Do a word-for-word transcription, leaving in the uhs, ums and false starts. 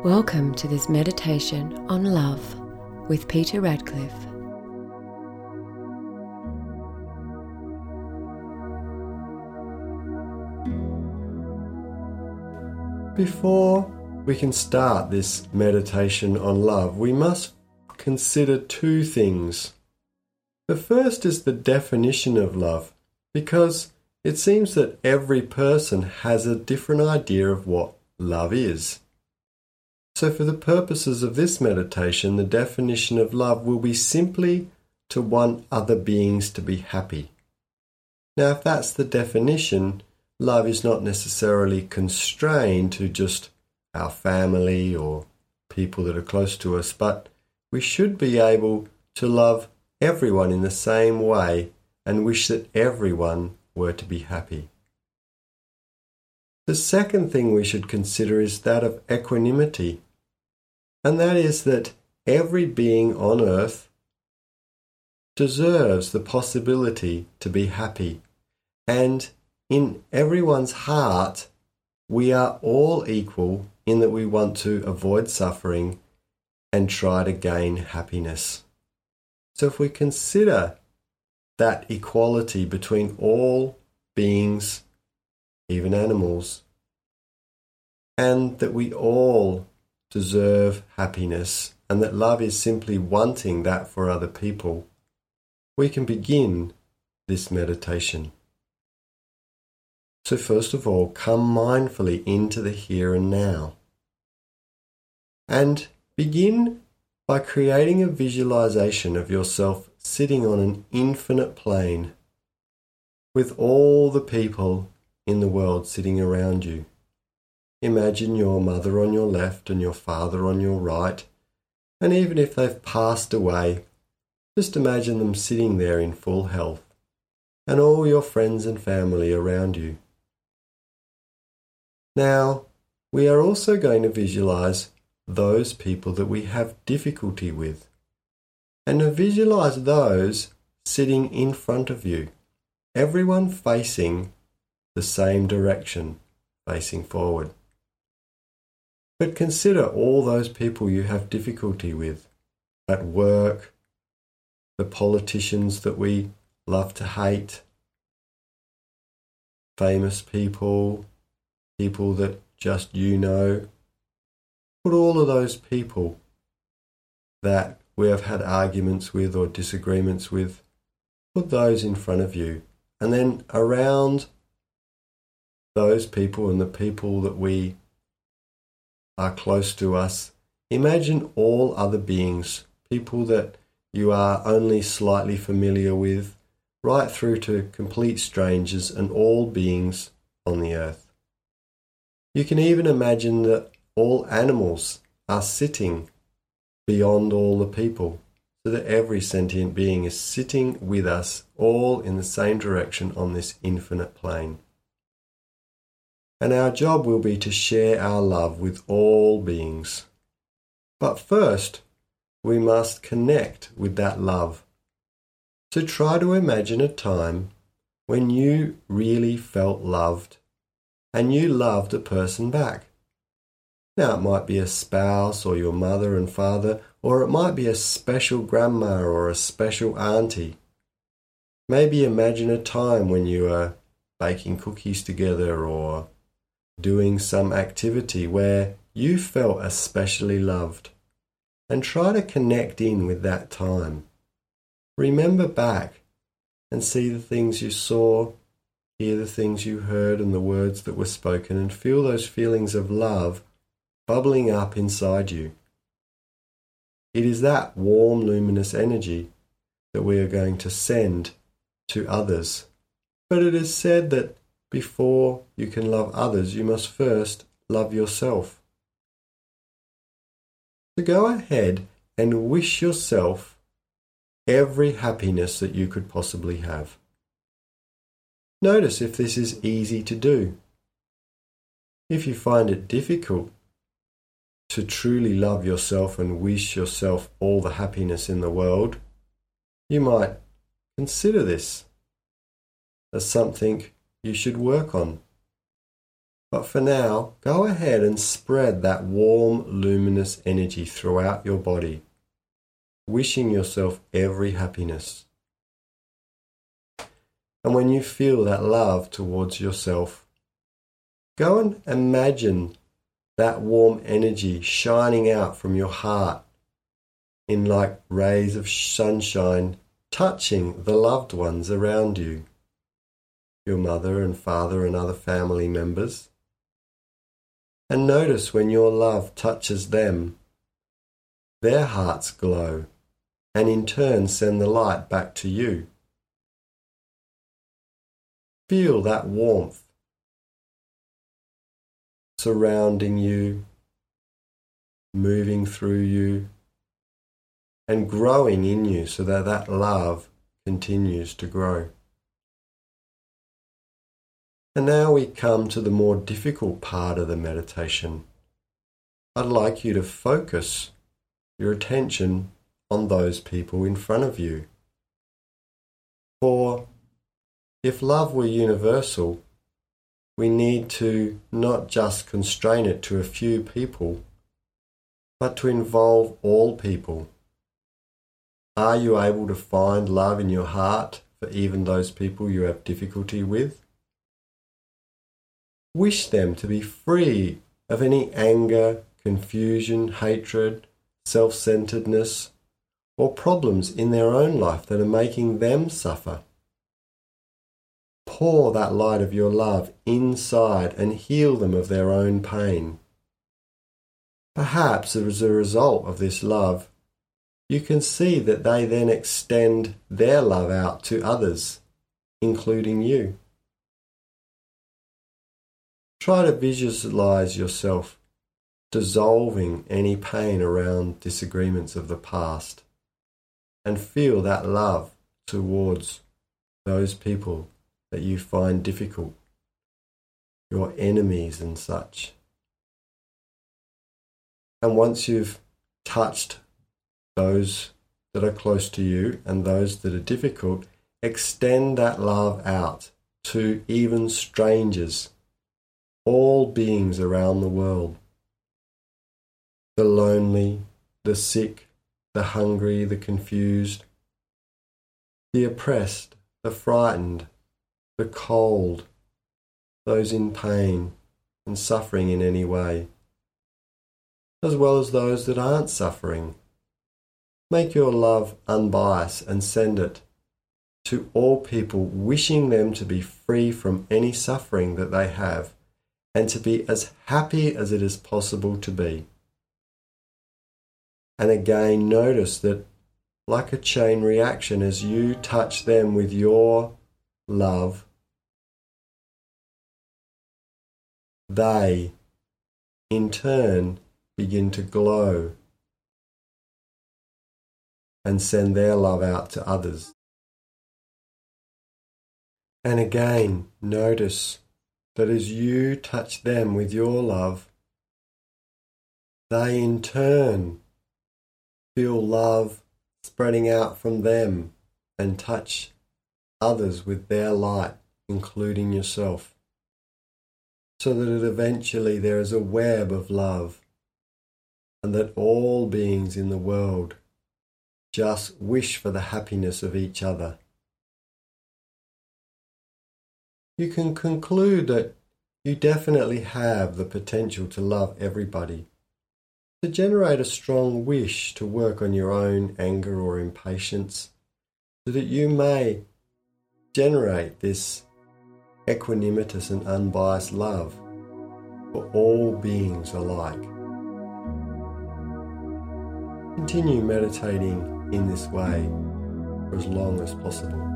Welcome to this meditation on love with Peter Radcliffe. Before we can start this meditation on love, we must consider two things. The first is the definition of love, because it seems that every person has a different idea of what love is. So for the purposes of this meditation, the definition of love will be simply to want other beings to be happy. Now, if that's the definition, love is not necessarily constrained to just our family or people that are close to us, but we should be able to love everyone in the same way and wish that everyone were to be happy. The second thing we should consider is that of equanimity, and that is that every being on earth deserves the possibility to be happy, and in everyone's heart we are all equal in that we want to avoid suffering and try to gain happiness. So if we consider that equality between all beings, even animals, and that we all deserve happiness, and that love is simply wanting that for other people, we can begin this meditation. So first of all, come mindfully into the here and now, and begin by creating a visualization of yourself sitting on an infinite plane with all the people in the world sitting around you. Imagine your mother on your left and your father on your right, and even if they've passed away, just imagine them sitting there in full health, and all your friends and family around you. Now, we are also going to visualize those people that we have difficulty with, and to visualize those sitting in front of you, everyone facing the same direction, facing forward. But consider all those people you have difficulty with at work, the politicians that we love to hate, famous people, people that just you know. Put all of those people that we have had arguments with or disagreements with, put those in front of you. And then around those people and the people that we are close to us, imagine all other beings, people that you are only slightly familiar with, right through to complete strangers and all beings on the earth. You can even imagine that all animals are sitting beyond all the people, so that every sentient being is sitting with us, all in the same direction on this infinite plane. And our job will be to share our love with all beings. But first, we must connect with that love. So try to imagine a time when you really felt loved and you loved a person back. Now, it might be a spouse or your mother and father, or it might be a special grandma or a special auntie. Maybe imagine a time when you were baking cookies together or doing some activity where you felt especially loved, and try to connect in with that time. Remember back and see the things you saw, hear the things you heard and the words that were spoken, and feel those feelings of love bubbling up inside you. It is that warm, luminous energy that we are going to send to others. But it is said that before you can love others, you must first love yourself. So go ahead and wish yourself every happiness that you could possibly have. Notice if this is easy to do. If you find it difficult to truly love yourself and wish yourself all the happiness in the world, you might consider this as something you should work on. But for now, go ahead and spread that warm, luminous energy throughout your body, wishing yourself every happiness. And when you feel that love towards yourself, go and imagine that warm energy shining out from your heart in like rays of sunshine, touching the loved ones around you, your mother and father and other family members. And notice when your love touches them, their hearts glow and in turn send the light back to you. Feel that warmth surrounding you, moving through you, and growing in you so that that love continues to grow. And now we come to the more difficult part of the meditation. I'd like you to focus your attention on those people in front of you. For if love were universal, we need to not just constrain it to a few people, but to involve all people. Are you able to find love in your heart for even those people you have difficulty with? Wish them to be free of any anger, confusion, hatred, self-centeredness, or problems in their own life that are making them suffer. Pour that light of your love inside and heal them of their own pain. Perhaps as a result of this love, you can see that they then extend their love out to others, including you. Try to visualize yourself dissolving any pain around disagreements of the past and feel that love towards those people that you find difficult, your enemies and such. And once you've touched those that are close to you and those that are difficult, extend that love out to even strangers, all beings around the world. The lonely, the sick, the hungry, the confused, the oppressed, the frightened, the cold, those in pain and suffering in any way, as well as those that aren't suffering. Make your love unbiased and send it to all people, wishing them to be free from any suffering that they have and to be as happy as it is possible to be. And again, notice that like a chain reaction, as you touch them with your love, they in turn begin to glow and send their love out to others. And again, notice that as you touch them with your love, they in turn feel love spreading out from them and touch others with their light, including yourself, so that it eventually there is a web of love and that all beings in the world just wish for the happiness of each other. You can conclude that you definitely have the potential to love everybody, to generate a strong wish to work on your own anger or impatience, so that you may generate this equanimous and unbiased love for all beings alike. Continue meditating in this way for as long as possible.